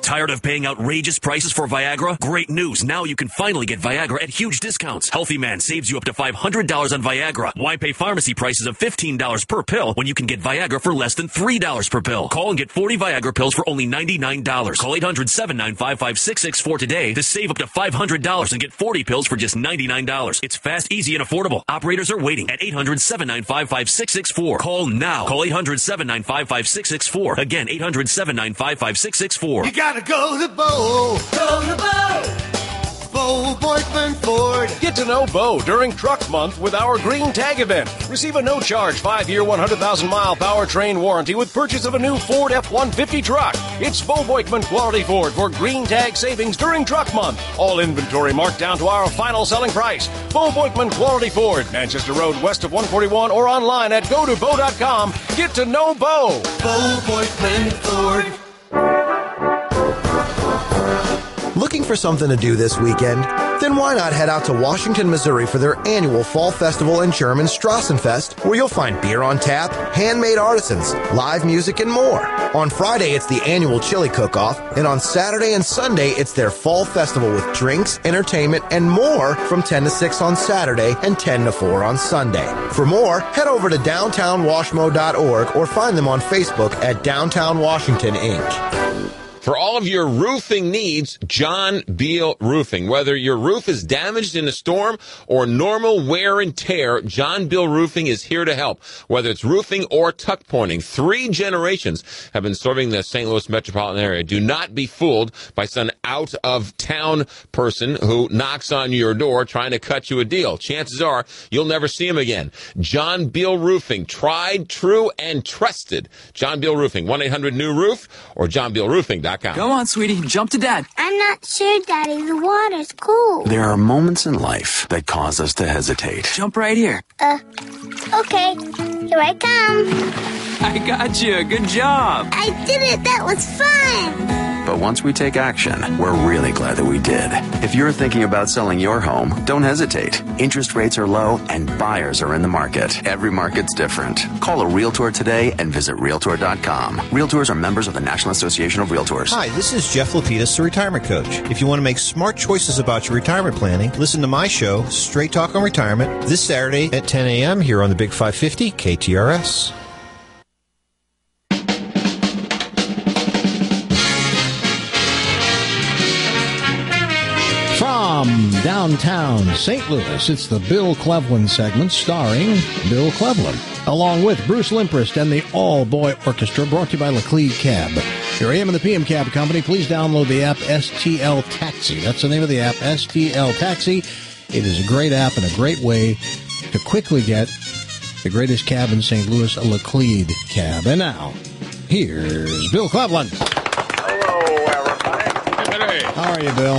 Tired of paying outrageous prices for Viagra? Great news. Now you can finally get Viagra at huge discounts. Healthy Man saves you up to five hundred dollars on Viagra. Why pay pharmacy prices of fifteen dollars per pill when you can get Viagra for less than three dollars per pill? Call and get forty Viagra pills for only ninety-nine dollars. Call eight hundred, seven nine five, five six six four today to save up to five hundred dollars and get forty pills for just ninety-nine dollars. It's fast, easy, and affordable. Operators are waiting at eight hundred, seven nine five, five six six four. Call now. Call eight hundred, seven nine five, five six six four. Again, eight hundred, seven nine five, five six six four. You gotta go to Bo. Go to Bo. Bo Boykman Ford. Get to know Bo during Truck Month with our Green Tag event. Receive a no-charge five-year, one hundred thousand mile powertrain warranty with purchase of a new Ford F one fifty truck. It's Bo Boykman Quality Ford for Green Tag savings during Truck Month. All inventory marked down to our final selling price. Bo Boykman Quality Ford, Manchester Road, west of one forty-one, or online at go to bo dot com. Get to know Bo. Bo Boykman Ford. Looking for something to do this weekend? Then why not head out to Washington, Missouri for their annual Fall Festival and German Strassenfest, where you'll find beer on tap, handmade artisans, live music, and more. On Friday, it's the annual chili cook-off, and on Saturday and Sunday, it's their Fall Festival with drinks, entertainment, and more from ten to six on Saturday and ten to four on Sunday. For more, head over to downtown washmo dot org or find them on Facebook at Downtown Washington, Incorporated. For all of your roofing needs, John Beal Roofing. Whether your roof is damaged in a storm or normal wear and tear, John Beal Roofing is here to help. Whether it's roofing or tuck pointing, three generations have been serving the Saint Louis metropolitan area. Do not be fooled by some out-of-town person who knocks on your door trying to cut you a deal. Chances are you'll never see him again. John Beal Roofing, tried, true, and trusted. John Beal Roofing, one eight hundred new roof or john beal roofing dot com. Go on, sweetie. Jump to Dad. I'm not sure, Daddy. The water's cool. There are moments in life that cause us to hesitate. Jump right here. Uh, okay. Here I come. I got you. Good job. I did it. That was fun. But once we take action, we're really glad that we did. If you're thinking about selling your home, don't hesitate. Interest rates are low and buyers are in the market. Every market's different. Call a Realtor today and visit realtor dot com. Realtors are members of the National Association of Realtors. Hi, this is Jeff Lapidus, the Retirement Coach. If you want to make smart choices about your retirement planning, listen to my show, Straight Talk on Retirement, this Saturday at ten a.m. here on the Big five fifty K T R S. From downtown Saint Louis, it's the Bill Cleveland segment starring Bill Cleveland, along with Bruce Limprist and the All-Boy Orchestra, brought to you by Laclede Cab. Your A M and the P M Cab Company, please download the app S T L Taxi. That's the name of the app, S T L Taxi. It is a great app and a great way to quickly get the greatest cab in Saint Louis, a Laclede Cab. And now, here's Bill Cleveland. Hello, everybody. How are you, Bill?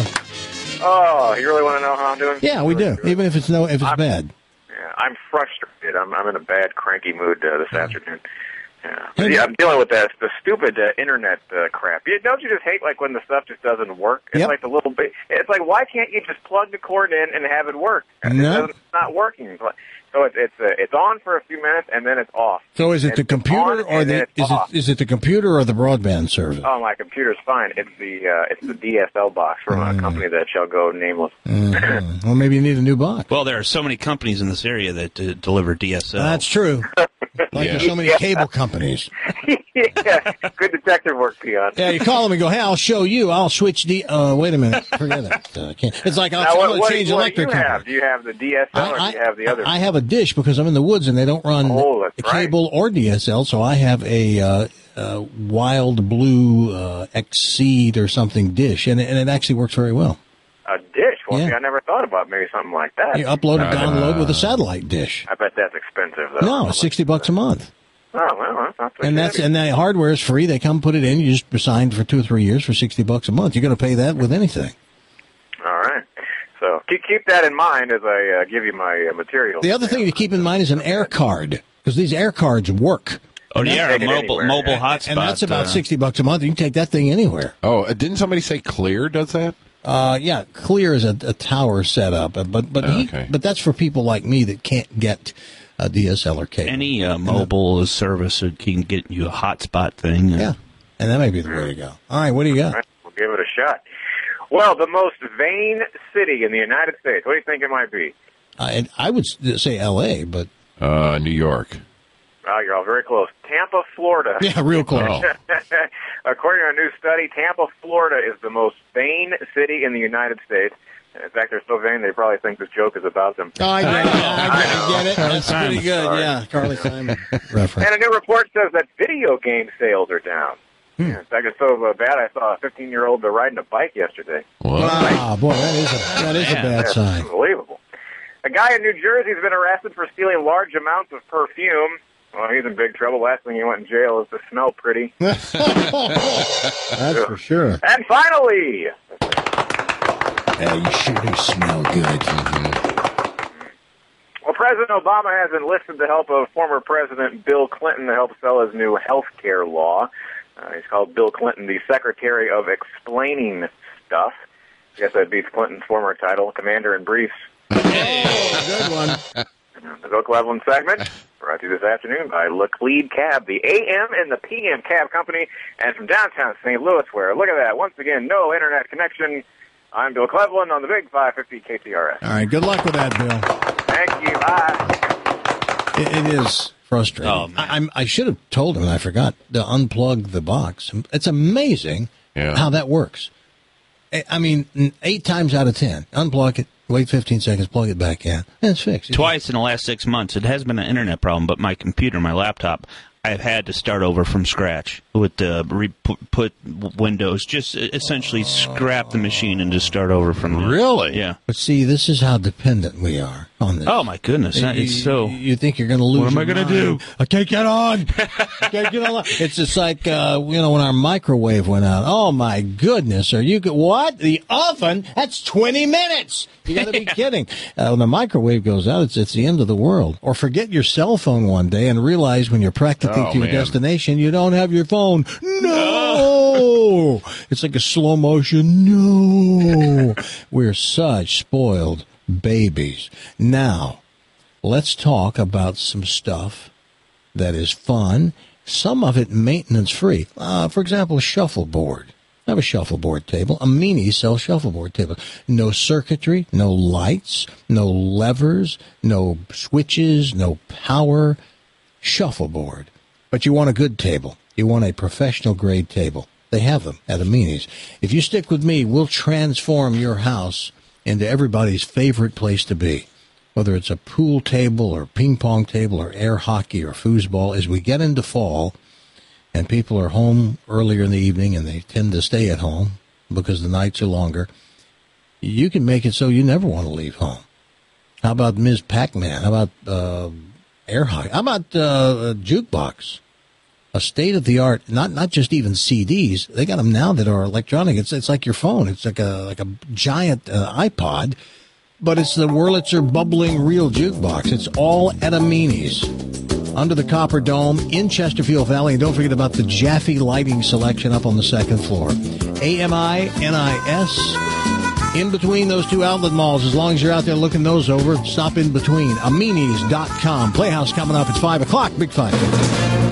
Oh, you really want to know how I'm doing? Yeah, we do. Even if it's no, if it's I'm, bad. Yeah, I'm frustrated. I'm I'm in a bad, cranky mood uh, this afternoon. Yeah. But yeah, I'm dealing with that the stupid uh, internet uh, crap. You, don't you just hate like when the stuff just doesn't work? It's Yep. like the little bit. It's like why can't you just plug the cord in and have it work? It No. doesn't- it's not working. It's like- So it's it's uh, it's on for a few minutes and then it's off. So is it the It's computer on or and then the it's is off. it is it the computer or the broadband service? Oh, my computer's fine. It's the uh, it's the D S L box from a company that shall go nameless. Mhm. Well, maybe you need a new box. Well, there are so many companies in this area that uh, deliver D S L. That's true. Like there's so many Yeah. cable companies. Yeah, good detective work, Peon. Yeah, you call them and go, hey, I'll show you. I'll switch the. Uh, wait a minute. Forget it. Uh, I can't. It's like I'll, Now, what, I'll what, change what electric do you company. have? Do you have the D S L or do you have the other? I have a dish because I'm in the woods and they don't run Oh, that's right. cable or D S L, so I have a uh, uh, Wild Blue uh, Exceed or something dish, and, and it actually works very well. A dish? Well, Yeah. see, I never thought about maybe something like that. You upload and download with a satellite dish. I bet that's expensive, though. No, it's sixty bucks a month. Oh, well, that's not so And that's shabby. and the hardware is free. They come put it in. You just sign for two or three years for sixty bucks a month. You're going to pay that with anything. All right. So keep keep that in mind as I uh, give you my uh, material. The other thing to keep in mind is an air card, because these air cards work. Oh, And yeah, that- a mobile mobile hotspot. And that's about uh, sixty bucks a month. You can take that thing anywhere. Oh, uh, didn't somebody say Clear does that? Uh, yeah, Clear is a, a tower setup, uh, but but he, Okay. but that's for people like me that can't get a D S L or cable. Any uh, mobile service that can get you a hotspot thing. uh, Yeah, and that may be the way to go. All right, what do you got? All right. Well, give it a shot. Well, the most vain city in the United States. What do you think it might be? I, I would say L A, but... Uh, New York. Well, you're all very close. Tampa, Florida. Yeah, real close. According to a new study, Tampa, Florida is the most vain city in the United States. In fact, they're so vain they probably think this joke is about them. Oh, I get it. I get, I get it. That's pretty good. Sorry. Yeah, Carly Simon reference. And a new report says that video game sales are down. Hmm. Yeah, in fact, it's so uh, bad I saw a fifteen-year-old riding a bike yesterday. Wow, boy, that is a, that is a bad That's sign. Unbelievable. A guy in New Jersey has been arrested for stealing large amounts of perfume. Well, he's in big trouble. Last thing he went in jail is to smell pretty. That's for sure. And finally... Uh, you sure do smell good. Well, President Obama has enlisted the help of former President Bill Clinton to help sell his new health care law. Uh, he's called Bill Clinton the Secretary of Explaining Stuff. I guess that beats Clinton's former title, Commander-in-Briefs. Oh, good one. The Bill Cleveland segment, brought to you this afternoon by Laclede Cab, the A M and the P M cab company, and from downtown Saint Louis, where, look at that, once again, no internet connection. I'm Bill Cleveland on the Big five fifty K T R S. All right, good luck with that, Bill. Thank you. Bye. It, it is frustrating. Oh, man. I, I'm, I should have told him, and I forgot to unplug the box. It's amazing yeah. how that works. I, I mean, eight times out of ten, unplug it, wait fifteen seconds, plug it back in, and it's fixed. Twice in the last six months. It has been an internet problem, but my computer, my laptop, I've had to start over from scratch with the re- put Windows, just essentially scrap the machine and just start over from there. Really? Yeah. But see, this is how dependent we are on this. Oh my goodness, You- it's so. You think you're going to lose? What am I your gonna mind. do? I can't get on. I can't get on. It's just like uh, you know when our microwave went out. Oh my goodness! Are you go- what? The oven? That's twenty minutes. You got to be kidding. Uh, when the microwave goes out, it's it's the end of the world. Or forget your cell phone one day and realize when you're practically Oh, to your man. destination, you don't have your phone. No. It's like a slow motion. No. We're such spoiled babies. Now, let's talk about some stuff that is fun, some of it maintenance free. Uh, for example, a shuffleboard. I have a shuffleboard table, a mini cell shuffleboard table. No circuitry, no lights, no levers, no switches, no power. Shuffleboard. But you want a good table. You want a professional grade table. They have them at Amini's. If you stick with me, we'll transform your house into everybody's favorite place to be. Whether it's a pool table or ping pong table or air hockey or foosball, as we get into fall and people are home earlier in the evening and they tend to stay at home because the nights are longer, you can make it so you never want to leave home. How about Miz Pac-Man? How about uh, air hockey? How about uh, a jukebox? A state-of-the-art, not not just even C Ds. They got them now that are electronic. It's it's like your phone. It's like a like a giant uh, iPod, but it's the Wurlitzer bubbling real jukebox. It's all at Amini's, under the Copper Dome in Chesterfield Valley. And don't forget about the Jaffe lighting selection up on the second floor. A M I N I S. In between those two outlet malls, as long as you're out there looking those over, stop in between. Aminis dot com. Playhouse coming up. It's five o'clock. Big five.